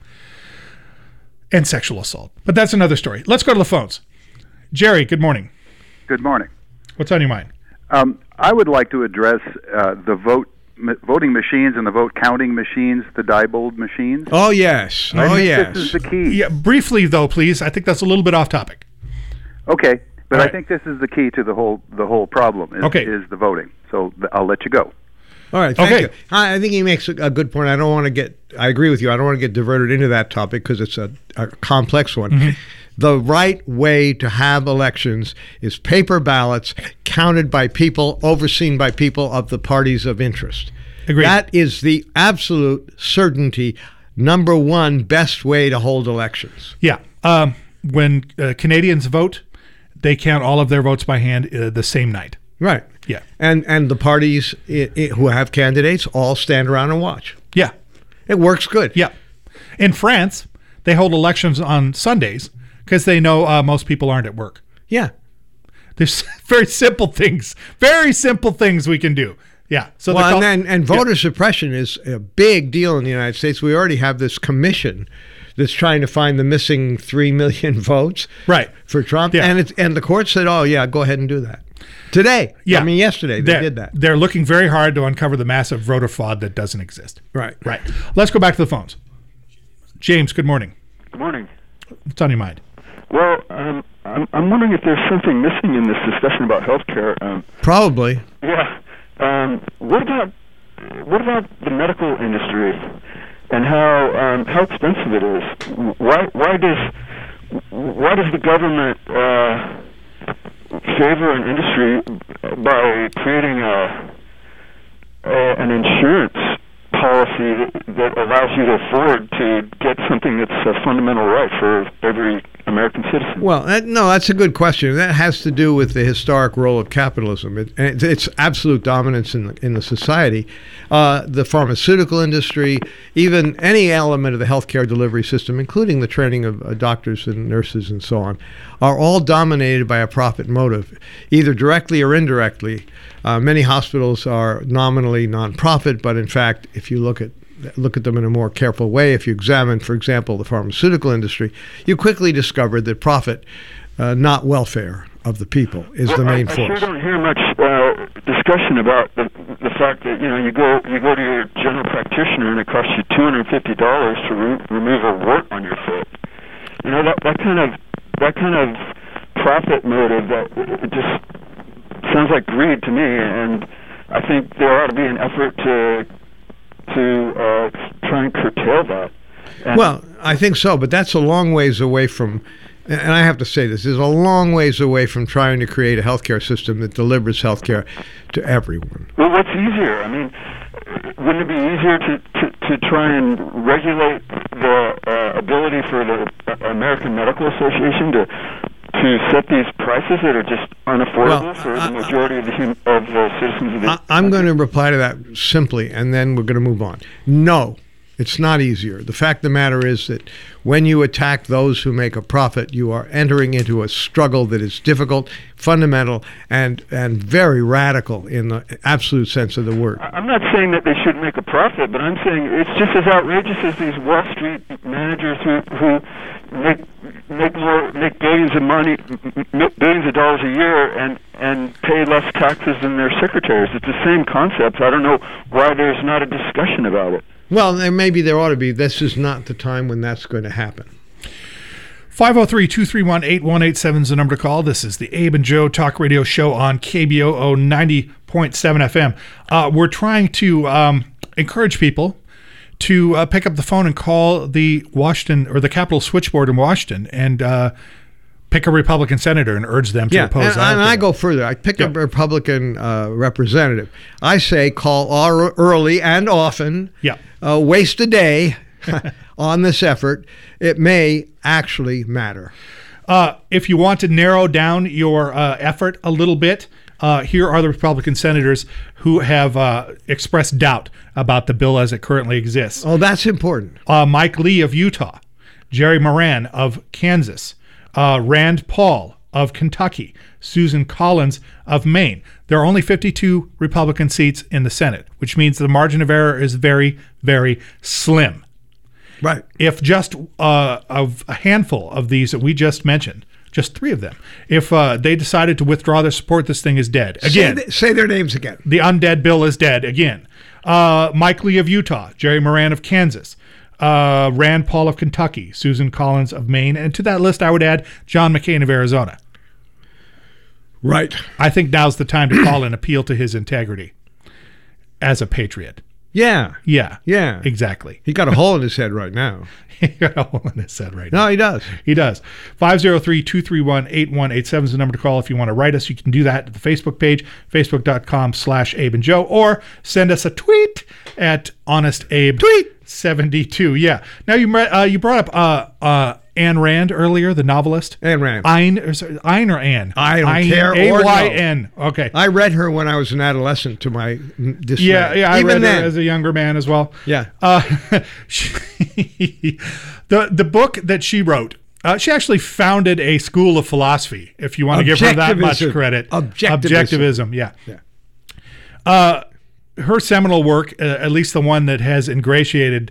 And sexual assault. But that's another story. Let's go to the phones. Jerry, good morning. Good morning. What's on your mind? I would like to address the voting machines and the vote counting machines, the Diebold machines. Oh, yes. This is the key. Yeah, briefly, though, please. I think that's a little bit off topic. Okay, but All right. I think this is the key to the whole problem is the voting. So I'll let you go. All right, thank you. I think he makes a good point. I agree with you. I don't want to get diverted into that topic because it's a complex one. Mm-hmm. The right way to have elections is paper ballots counted by people, overseen by people of the parties of interest. Agreed. That is the absolute certainty, number one best way to hold elections. Yeah. When Canadians vote, they count all of their votes by hand the same night. Right. Yeah. And the parties who have candidates all stand around and watch. Yeah. It works good. Yeah. In France, they hold elections on Sundays because they know most people aren't at work. Yeah. There's very simple things we can do. Yeah. So and voter suppression is a big deal in the United States. We already have this commission that's trying to find the missing 3 million votes right. for Trump. Yeah. And the court said, oh, yeah, go ahead and do that. Today. Yeah. I mean, yesterday they did that. They're looking very hard to uncover the massive voter fraud that doesn't exist. Right. Right. Let's go back to the phones. James, good morning. Good morning. What's on your mind? Well, I'm wondering if there's something missing in this discussion about healthcare. Probably. Yeah. What about the medical industry and how expensive it is? Why does the government favor an industry by creating an insurance policy that allows you to afford to get something that's a fundamental right for every American citizen? Well, that's a good question. That has to do with the historic role of capitalism. Its absolute dominance in the society. The pharmaceutical industry, even any element of the healthcare delivery system, including the training of doctors and nurses and so on, are all dominated by a profit motive, either directly or indirectly. Many hospitals are nominally nonprofit, but in fact, if you look at them in a more careful way, if you examine, for example, the pharmaceutical industry, you quickly discover that profit, not welfare of the people, is the main force. I sure don't hear much discussion about the fact that you go to your general practitioner and it costs you $250 to remove a wart on your foot. That kind of profit motive, that it just sounds like greed to me, and I think there ought to be an effort to try and curtail that. Well, I think so, but that's a long ways away from, and I have to say this, is a long ways away from trying to create a healthcare system that delivers healthcare to everyone. Well, what's easier? I mean, wouldn't it be easier to try and regulate the ability for the American Medical Association to set these prices that are just unaffordable for the majority of the citizens of the I'm going to reply to that simply, and then we're going to move on. No, it's not easier. The fact of the matter is that when you attack those who make a profit, you are entering into a struggle that is difficult, fundamental, and very radical in the absolute sense of the word. I'm not saying that they should make a profit, but I'm saying it's just as outrageous as these Wall Street managers who make billions of dollars a year and pay less taxes than their secretaries. It's the same concept. I don't know why there's not a discussion about it. Well, maybe there ought to be. This is not the time when that's going to happen. 503-231-8187 is the number to call. This is the Abe and Joe Talk Radio Show on KBOO 90.7 FM. We're trying to encourage people to pick up the phone and call the Washington or the Capitol switchboard in Washington and pick a Republican senator and urge them to oppose. And I go further. I pick a Republican representative. I say call early and often. Yeah. Waste a day on this effort. It may actually matter. If you want to narrow down your effort a little bit, here are the Republican senators who have expressed doubt about the bill as it currently exists. Oh, that's important. Mike Lee of Utah, Jerry Moran of Kansas, Rand Paul of Kentucky, Susan Collins of Maine. There are only 52 Republican seats in the Senate, which means the margin of error is very, very slim. Right. If just of a handful of these that we just mentioned, just 3 of them, if they decided to withdraw their support, this thing is dead. Again. Say their names again. The undead bill is dead again. Mike Lee of Utah, Jerry Moran of Kansas, Rand Paul of Kentucky, Susan Collins of Maine, and to that list I would add John McCain of Arizona. Right. I think now's the time to call and appeal to his integrity as a patriot. Yeah. Yeah. Yeah. Exactly. He got a hole in his head right now. He got a hole in his head right now. No, he does. He does. 503-231-8187 is the number to call. If you want to write us, you can do that at the Facebook page, facebook.com/Abe and Joe, or send us a tweet at HonestAbe72. Yeah. Now you brought up Ayn Rand earlier, the novelist. Ayn Rand. Ayn or Ann? I don't care. A-Y-N. Okay. I read her when I was an adolescent, to my dismay. Yeah. I read her as a younger man as well. Yeah. The book that she wrote, she actually founded a school of philosophy, if you want to give her that much credit. Objectivism. Yeah. Her seminal work, at least the one that has ingratiated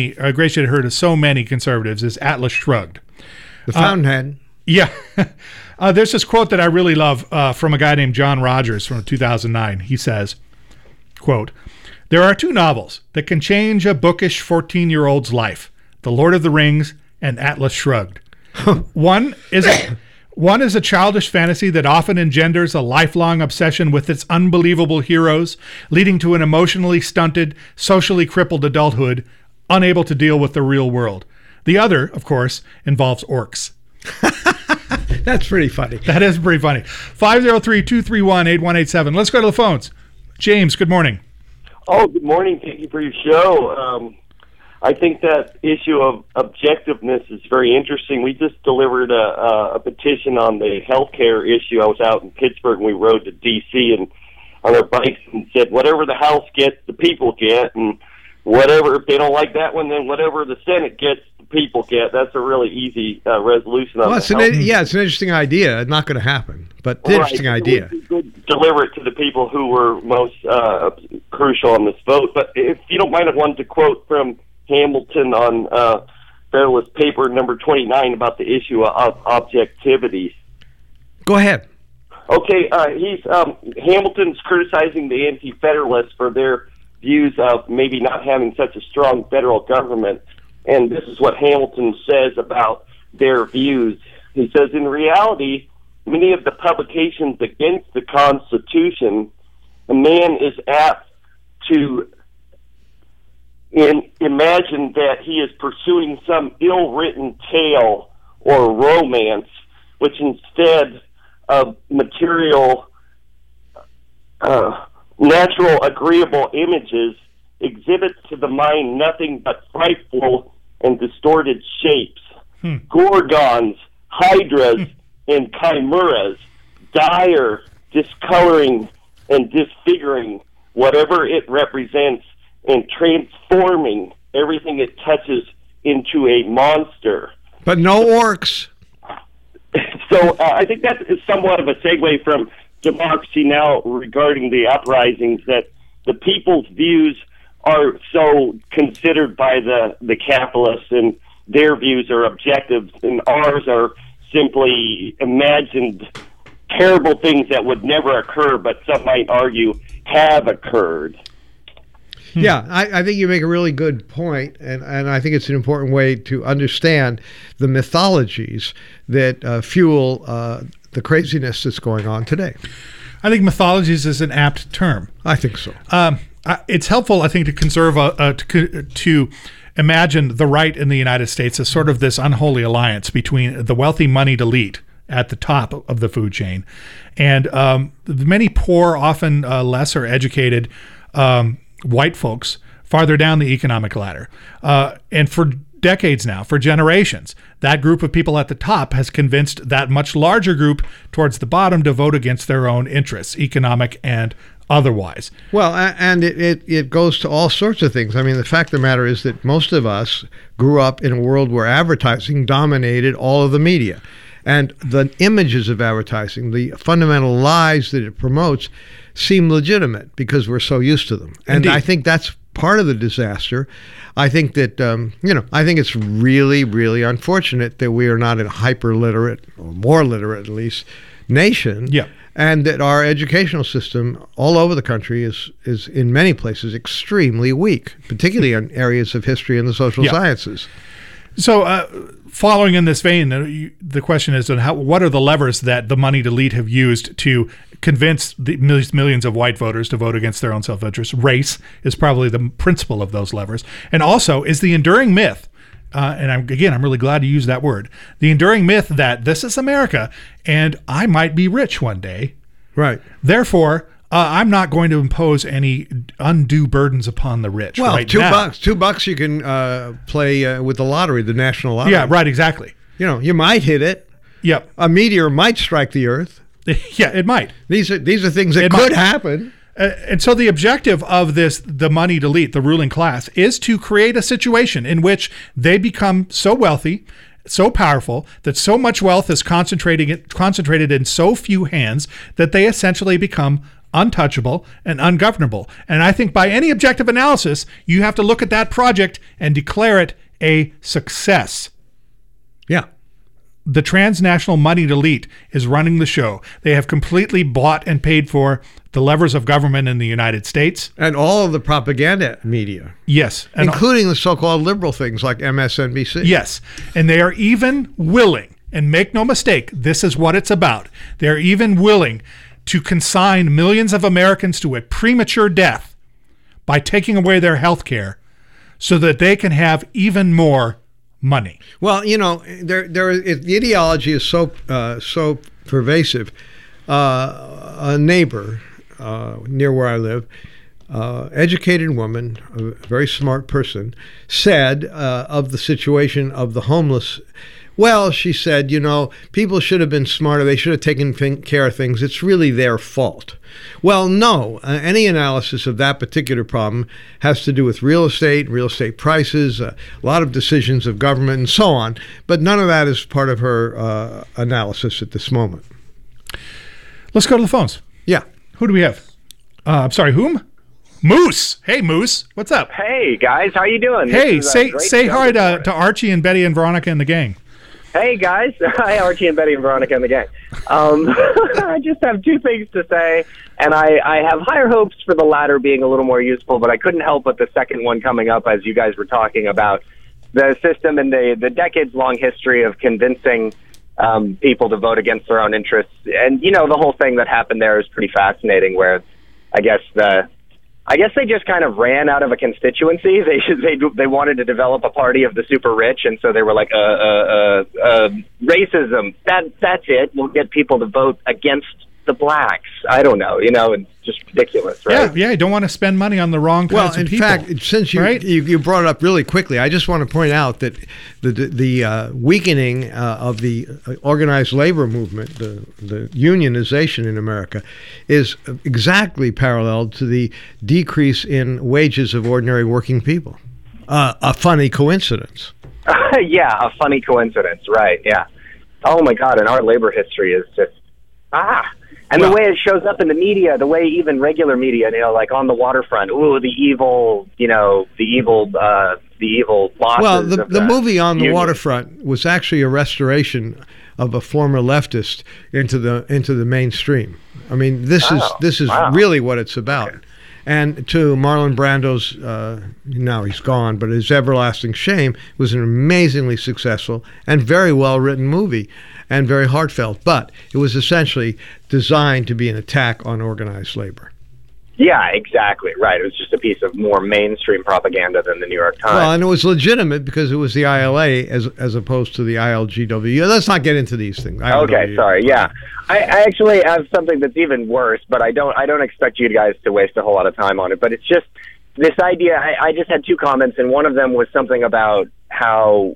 her to so many conservatives, is Atlas Shrugged. The Fountainhead. Yeah. There's this quote that I really love from a guy named John Rogers from 2009. He says, quote, "There are two novels that can change a bookish 14-year-old's life, The Lord of the Rings and Atlas Shrugged. One is a childish fantasy that often engenders a lifelong obsession with its unbelievable heroes, leading to an emotionally stunted, socially crippled adulthood, unable to deal with the real world. The other, of course, involves orcs." That's pretty funny. That is pretty funny. 503-231-8187. Let's go to the phones. James, good morning. Oh, good morning. Thank you for your show. I think that issue of objectiveness is very interesting. We just delivered a petition on the healthcare issue. I was out in Pittsburgh, and we rode to D.C. and on our bikes and said, whatever the House gets, the people get, and whatever, if they don't like that one, then whatever the Senate gets, the people get. That's a really easy resolution. Well, it's an interesting idea. It's not going to happen, but an interesting idea. We could deliver it to the people who were most crucial on this vote. But if you don't mind, I wanted to quote from Hamilton on Federalist Paper number 29 about the issue of objectivity. Go ahead. Okay, Hamilton's criticizing the Anti-Federalists for their views of maybe not having such a strong federal government, and this is what Hamilton says about their views. He says, in reality, many of the publications against the Constitution, a man is apt to imagine that he is pursuing some ill-written tale or romance, which instead of material, natural, agreeable images exhibits to the mind nothing but frightful and distorted shapes. Gorgons, hydras, and chimeras, dire, discoloring, and disfiguring whatever it represents, and transforming everything it touches into a monster. But no orcs. So I think that is somewhat of a segue from Democracy Now! Regarding the uprisings, that the people's views are so considered by the capitalists, and their views are objective, and ours are simply imagined terrible things that would never occur, but some might argue have occurred. Yeah, I think you make a really good point, and I think it's an important way to understand the mythologies that fuel the craziness that's going on today. I think mythologies is an apt term. I think so. It's helpful, I think, to conserve to imagine the right in the United States as sort of this unholy alliance between the wealthy, moneyed elite at the top of the food chain and the many poor, often lesser educated white folks farther down the economic ladder. And for decades now, for generations, that group of people at the top has convinced that much larger group towards the bottom to vote against their own interests, economic and otherwise. Well, and it goes to all sorts of things. I mean, the fact of the matter is that most of us grew up in a world where advertising dominated all of the media. And the images of advertising, the fundamental lies that it promotes, seem legitimate because we're so used to them. And indeed. I think that's part of the disaster. I think that, I think it's really, really unfortunate that we are not a hyper-literate, or more literate at least, nation. Yeah. And that our educational system all over the country is in many places extremely weak, particularly in areas of history and the social sciences. So following in this vein, the question is, what are the levers that the moneyed elite have used to convince the millions of white voters to vote against their own self-interest? Race is probably the principal of those levers. And also is the enduring myth, and I'm really glad you used that word, the enduring myth that this is America and I might be rich one day. Right. Therefore, I'm not going to impose any undue burdens upon the rich. Well, right $2 you can play with the lottery, the national lottery. Yeah, right, exactly. You might hit it. Yep. A meteor might strike the earth. Yeah, it might. These are things that could happen. And so the objective of the moneyed elite, the ruling class, is to create a situation in which they become so wealthy, so powerful, that so much wealth is concentrated in so few hands that they essentially become untouchable and ungovernable. And I think by any objective analysis, you have to look at that project and declare it a success. Yeah. the transnational moneyed elite is running the show. They have completely bought and paid for the levers of government in the United States. And all of the propaganda media. Yes. Including the so-called liberal things like MSNBC. Yes. And they are even willing, and make no mistake, this is what it's about. They're even willing to consign millions of Americans to a premature death by taking away their health care so that they can have even more money. Well, you know, the ideology is so pervasive. A neighbor near where I live, educated woman, a very smart person, said of the situation of the homeless. Well, she said, you know, people should have been smarter. They should have taken care of things. It's really their fault. Well, no. Any analysis of that particular problem has to do with real estate prices, a lot of decisions of government, and so on. But none of that is part of her analysis at this moment. Let's go to the phones. Yeah. Who do we have? I'm sorry, whom? Moose. Hey, Moose. What's up? Hey, guys. How you doing? Hey, say hi to Archie and Betty and Veronica and the gang. Hey, guys. Hi, Archie and Betty and Veronica and the gang. I just have two things to say, and I have higher hopes for the latter being a little more useful, but I couldn't help but the second one coming up as you guys were talking about the system and the decades-long history of convincing people to vote against their own interests. And, you know, the whole thing that happened there is pretty fascinating, where I guess they just kind of ran out of a constituency. They wanted to develop a party of the super rich, and so they were like, racism. That's it. We'll get people to vote against the blacks. I don't know. You know, it's just ridiculous, right? Yeah. You don't want to spend money on the wrong kinds of people. Well, in fact, since you brought it up really quickly, I just want to point out that the weakening of the organized labor movement, the unionization in America, is exactly paralleled to the decrease in wages of ordinary working people. A funny coincidence. Yeah, a funny coincidence, right? Yeah. Oh my God, and our labor history is just And the way it shows up in the media, the way even regular media, you know, like on the waterfront, the evil bosses. Well, the movie On the Waterfront was actually a restoration of a former leftist into the mainstream. I mean, this is really what it's about. Okay. And to Marlon Brando's, now he's gone, but his everlasting shame, was an amazingly successful and very well-written movie and very heartfelt. But it was essentially designed to be an attack on organized labor. Yeah, exactly. Right. It was just a piece of more mainstream propaganda than the New York Times. Well, and it was legitimate because it was the ILA as opposed to the ILGW. Let's not get into these things. Okay, sorry. Yeah. I actually have something that's even worse, but I don't expect you guys to waste a whole lot of time on it. But it's just this idea. I just had two comments, and one of them was something about how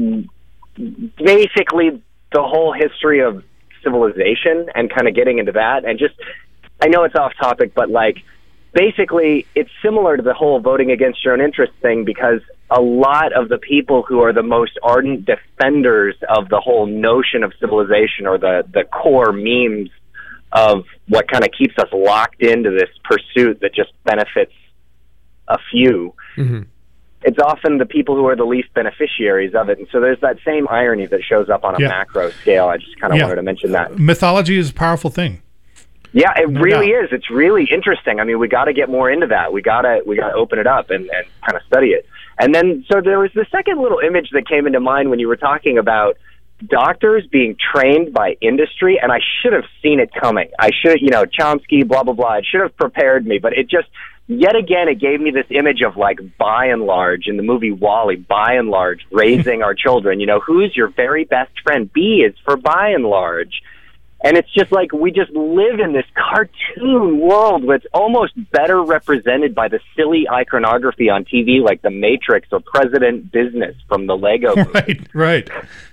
basically the whole history of civilization and kind of getting into that, and just, I know it's off topic, but like, basically it's similar to the whole voting against your own interest thing, because a lot of the people who are the most ardent defenders of the whole notion of civilization, or the core memes of what kind of keeps us locked into this pursuit that just benefits a few, it's often the people who are the least beneficiaries of it. And so there's that same irony that shows up on a macro scale. I just kind of wanted to mention that. Mythology is a powerful thing. Yeah, it really is. It's really interesting. I mean, we got to get more into that. We got to open it up and kind of study it. And then, so there was the second little image that came into mind when you were talking about doctors being trained by industry, and I should have seen it coming. I should, Chomsky, blah, blah, blah. It should have prepared me, but it just, yet again, it gave me this image of, like, by and large, in the movie WALL-E, by and large, raising our children. You know, who's your very best friend? B is for by and large. And it's just like we just live in this cartoon world that's almost better represented by the silly iconography on TV, like The Matrix or President Business from the Lego movie. Right.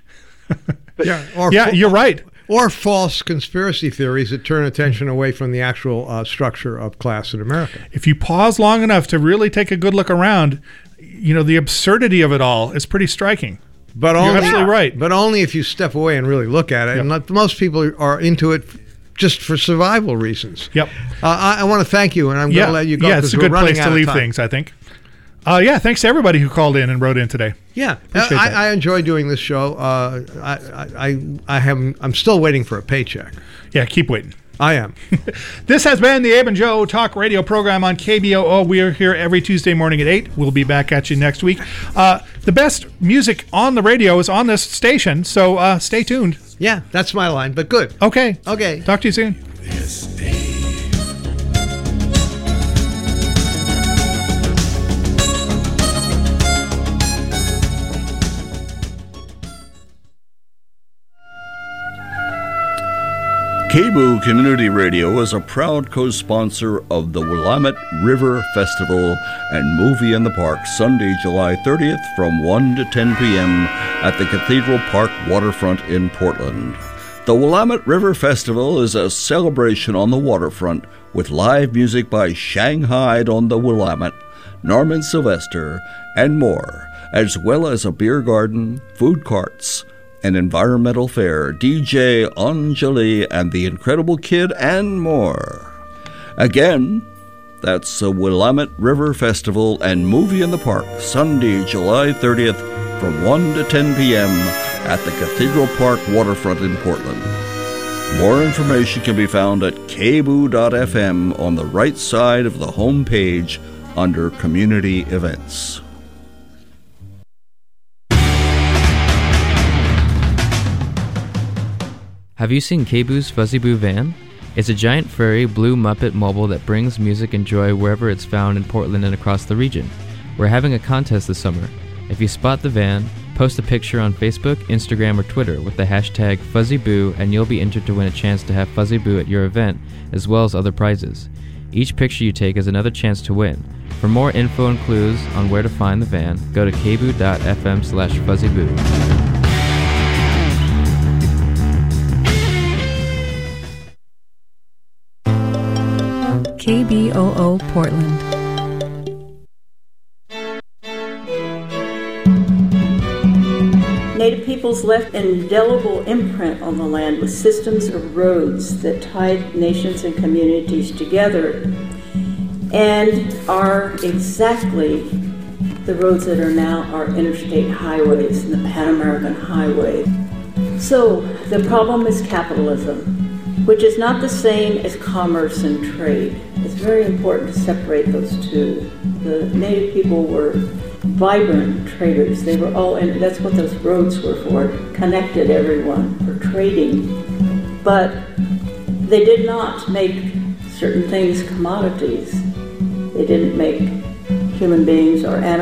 Yeah, you're right. Or false conspiracy theories that turn attention away from the actual structure of class in America. If you pause long enough to really take a good look around, the absurdity of it all is pretty striking. But you're absolutely right. But only if you step away and really look at it. Yep. And most people are into it just for survival reasons. Yep. I want to thank you, and I'm going to let you go. Yeah, it's a good place to leave things, I think. Yeah, thanks to everybody who called in and wrote in today. Yeah, Appreciate that. I enjoy doing this show. I'm still waiting for a paycheck. Yeah, keep waiting. I am. This has been the Abe and Joe Talk Radio program on KBOO. We are here every Tuesday morning at 8. We'll be back at you next week. The best music on the radio is on this station, so stay tuned. Yeah, that's my line, but good. Okay. Talk to you soon. KBOO Community Radio is a proud co-sponsor of the Willamette River Festival and Movie in the Park, Sunday, July 30th from 1 to 10 p.m. at the Cathedral Park waterfront in Portland. The Willamette River Festival is a celebration on the waterfront with live music by Shanghai on the Willamette, Norman Sylvester, and more, as well as a beer garden, food carts, an environmental fair, DJ Anjali and the Incredible Kid, and more. Again, that's the Willamette River Festival and Movie in the Park, Sunday, July 30th from 1 to 10 p.m. at the Cathedral Park waterfront in Portland. More information can be found at kboo.fm on the right side of the home page under Community Events. Have you seen KBOO's Fuzzy Boo van? It's a giant furry blue Muppet mobile that brings music and joy wherever it's found in Portland and across the region. We're having a contest this summer. If you spot the van, post a picture on Facebook, Instagram, or Twitter with the hashtag FuzzyBoo and you'll be entered to win a chance to have Fuzzy Boo at your event, as well as other prizes. Each picture you take is another chance to win. For more info and clues on where to find the van, go to kboo.fm/fuzzyboo. KBOO Portland. Native peoples left an indelible imprint on the land with systems of roads that tied nations and communities together and are exactly the roads that are now our interstate highways and the Pan-American Highway. So the problem is capitalism, which is not the same as commerce and trade. It's very important to separate those two. The Native people were vibrant traders. They were all, and that's what those roads were for, connected everyone for trading. But they did not make certain things commodities. They didn't make human beings or animals